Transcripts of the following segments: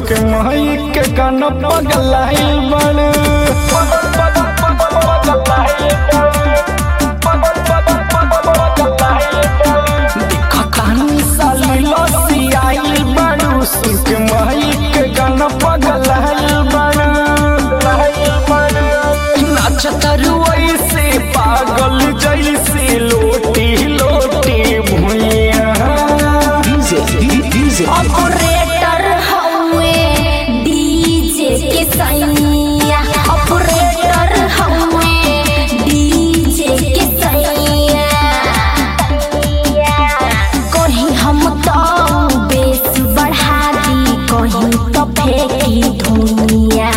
के माई के गाना पगलाइल बड़ कहानी साली लसी आइल बड़ू सुन के माई के गाना पगलाइल बड़ नाचतरू ऐसे पागल जैसे लोटी लोटी भुइया ऑपरेटर हवे डीजे के सैया ऑपरेटर हवे डीजे के सैया कहीं हम तो बेस बढ़ा दी कहीं तो फेंकी धुनिया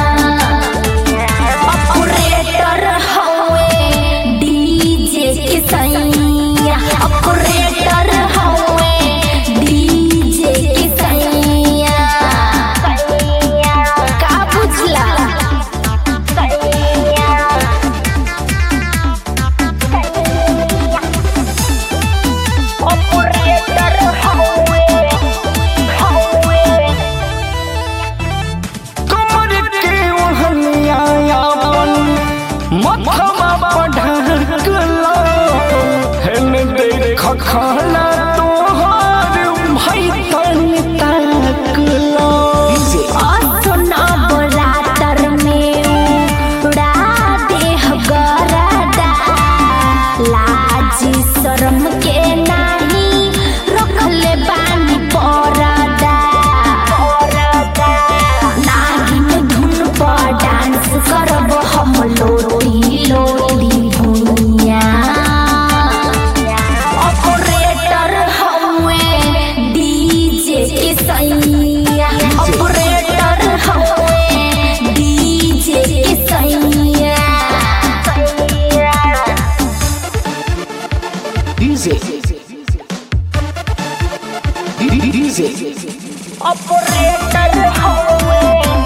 ऑपरेटर हवे डीजे के सैया ऑपरेटर हवे डीजे के सैया का बुझला ऑपरेटर हवे कमर के ओहनिया अपन मथवा पढ़कला हेन देख खाना तोहार भाई तन तकला असना बरातर में उड़ा देह गरदा लाज शर्म के नाही रखले बानी परदा नागिन धुन पर डांस करब हम लोटी लोटी भुइया ऑपरेटर हवे डीजे के सैया ऑपरेटर हवे डीजे के सैया ऑपरेटर हवे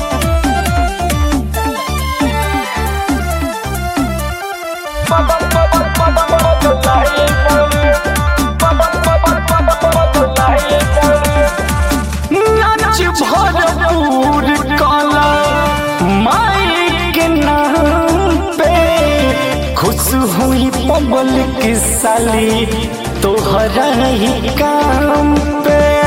नाच भरपूर काला माई के नाम पे खुश हुई पब्लिक साली तोहरा ही काम पे